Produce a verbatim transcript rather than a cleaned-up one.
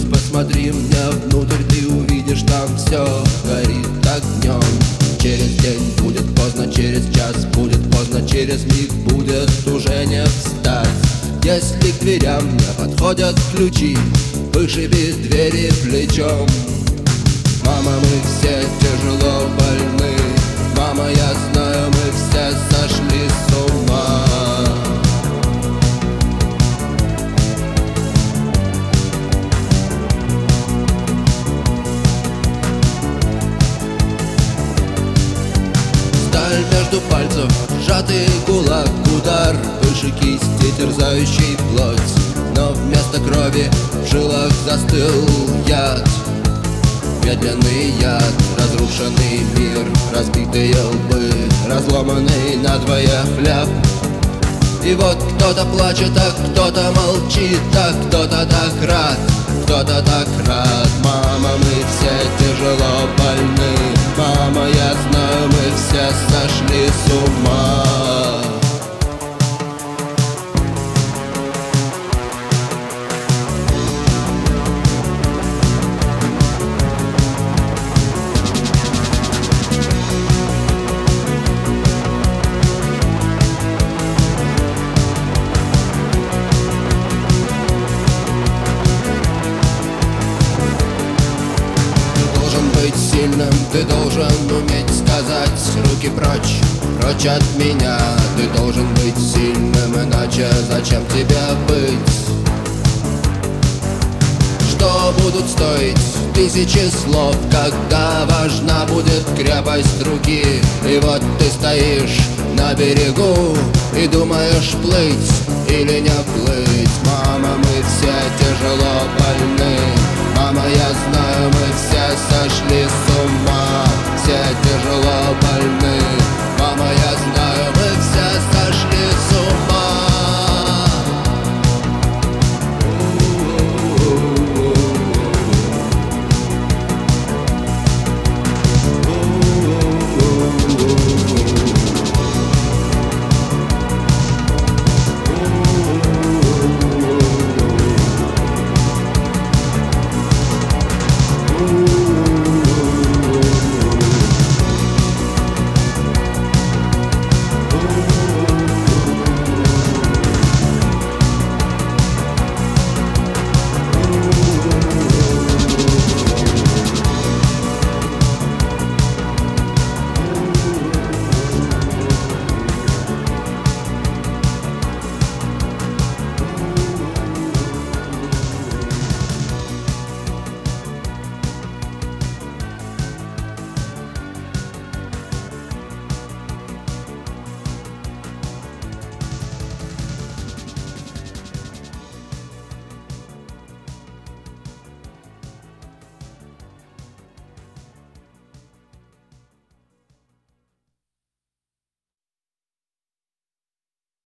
посмотри мне внутрь, ты увидишь, там все горит огнем. Через день будет поздно, через час будет поздно, через миг будет уже не встать. Если к дверям не подходят ключи, вышиби двери плечом. Мама, мы все тяжело больны, мама, я знаю, мы все сошли с ума. Сталь между пальцев, сжатый кулак, удар выше кисти, терзающий плоть. Но вместо крови в жилах застыл яд, медленный яд, разрушенный мир, разбитые лбы, разломанный надвое хлеб. И вот кто-то плачет, а кто-то молчит, а кто-то так рад, кто-то так рад. Мама, мы все тяжело больны, мама, я знаю, мы все сошли с ума. Быть сильным, ты должен уметь сказать: руки прочь, прочь от меня. Ты должен быть сильным, иначе зачем тебе быть? Что будут стоить тысячи слов, когда важна будет крепость руки? И вот ты стоишь на берегу и думаешь, плыть или не плыть. Мама, мы все тяжело больны,